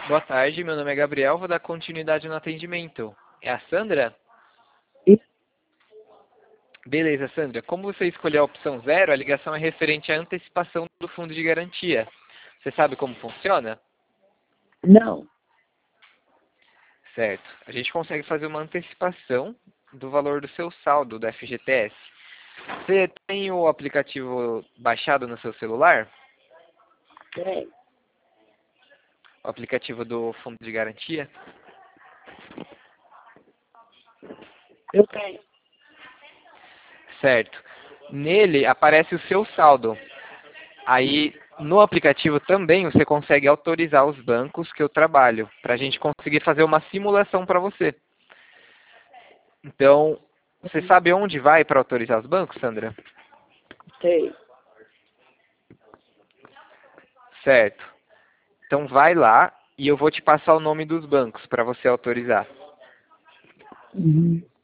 Boa tarde, meu nome é Gabriel, vou dar continuidade no atendimento. É a Sandra? E- Beleza, Sandra. Como você escolheu a opção 0, a ligação é referente à antecipação do fundo de garantia. Você sabe como funciona? Não, Certo. A gente consegue fazer uma antecipação do valor do seu saldo do FGTS. Você tem o aplicativo baixado no seu celular? tem. O aplicativo do fundo de garantia? Eu tenho. Certo. Nele aparece o seu saldo. Aí, no aplicativo também você consegue autorizar os bancos que eu trabalho, para a gente conseguir fazer uma simulação para você. Então, você sabe onde vai para autorizar os bancos, Sandra? Sei. Certo. Então, vai lá e eu vou te passar o nome dos bancos para você autorizar. Uhum.